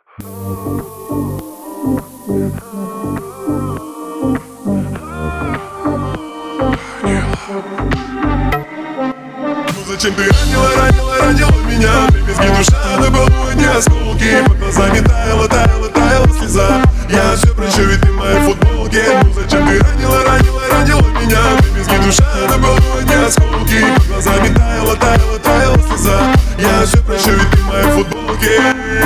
Зачем ты ранила меня? Дребезги душа на полу, одни осколки. Под глазами таяла слеза. Я все прощу, ведь ты в моей футболке. Ну зачем ты ранила меня? Дребезги душа на полу, одни осколки. Под глазами таяла слеза. Я все прощу, ведь ты в моей футболке.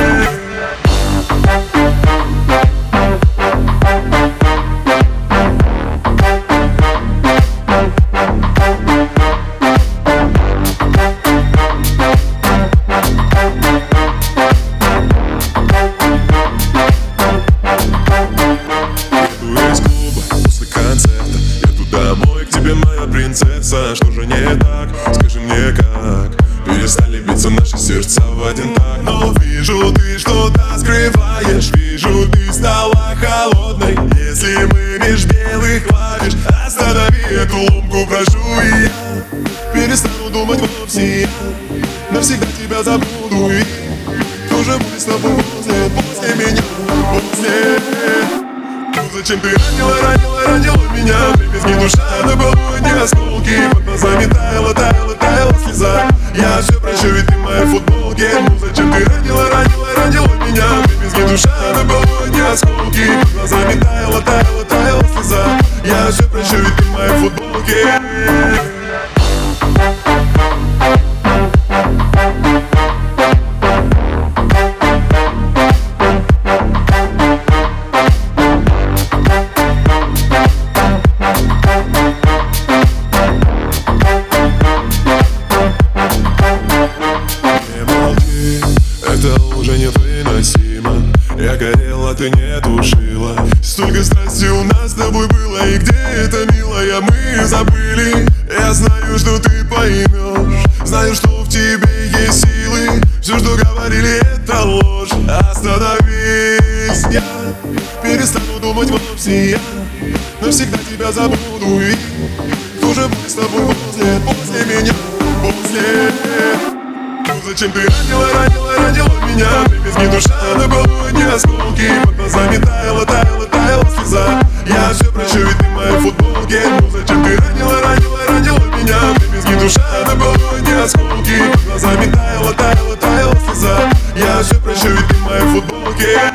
Принцесса, что же не так? Скажи мне как перестали биться наши сердца в один так. Но вижу, ты что-то скрываешь. Вижу, ты стала холодной. Если мы меж белых клавиш, останови эту ломку, прошу. И я перестану думать вовсе. Я навсегда тебя забуду. И кто же будет с тобой после меня, после? Зачем ты ранила меня? Дребезги душа на полу, одни осколки. Под глазами таяла слеза. Я все прощу, ведь ты в моей футболке. Ну зачем ты ранила меня? Дребезги душа на полу, одни осколки. Под глазами таяла слеза. Я все прощу, ведь ты в моей футболке. Я горела, ты не тушила. Столько страсти у нас с тобой было. И где это, милая, мы забыли. Я знаю, что ты поймешь. Знаю, что в тебе есть силы. Все, что говорили, это ложь. Остановись. Я перестану думать вовсе. Я навсегда тебя забуду. И кто же будет с тобой после меня, после? Зачем ты ранила меня? Дребезги душа на полу, одни осколки. Под глазами таяла слеза. Я все прощу, ведь ты в моей футболке. Ну зачем ты ранила меня? Дребезги душа на полу, одни осколки. Под глазами таяла слеза. Я все прощу, ведь ты в моей футболке.